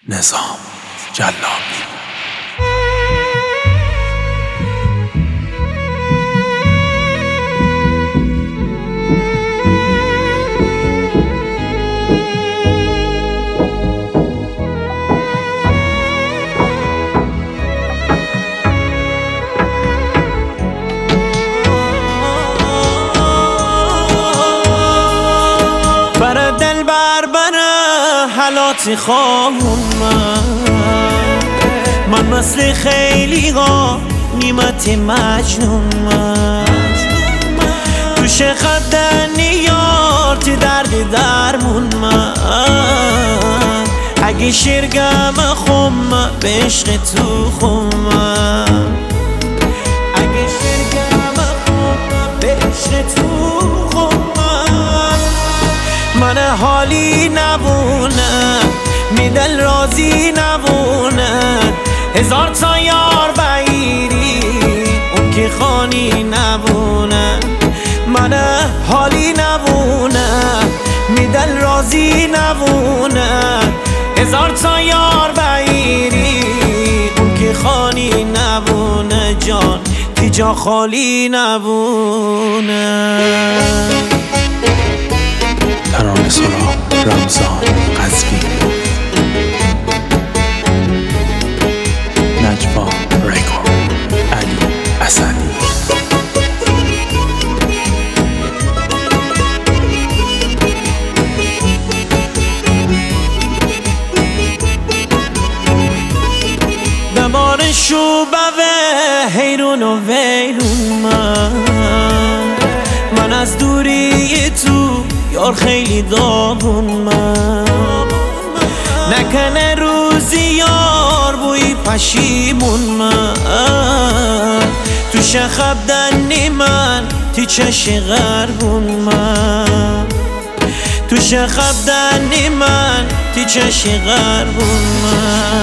نظام جلابی. بر دل بر حالاتی خواهم من مثل خیلی ها نیمت مجنون تو شقدن یار تی درد درمون اگه شرگم خم به عشق تو خم اگه شرگم خم به عشق تو خم من حالی نبونه می دل راضی نبونه هزار تا یار بگیری اون که خانی نبونه من حالی نبونه می دل راضی نبونه هزار تا یار بگیری اون که خانی نبونه جان که جا خالی نبونه. ترانه سرا رمضان قزوین، نجوا ریکورد، علی اسدی. دمار شوبه حیرون و ویرون من از دوری تو یار خیلی داغون نکنه روزی یار بوی پشیمون تو شخبدنی من تی چش غربون تو شخبدنی من تی چش غربون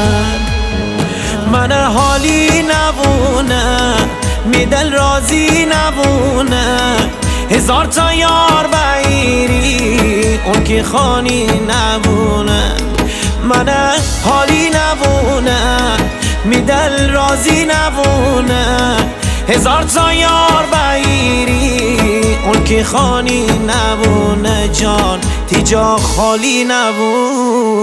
من حالی نبونه می دل راضی نبونه هزار تا یار بگیری اون که خانی نبونه من حالی نبونه می دل راضی نبونه هزار تا یار بگیری اون که خانی نبونه جان تی جا خالی نبونه.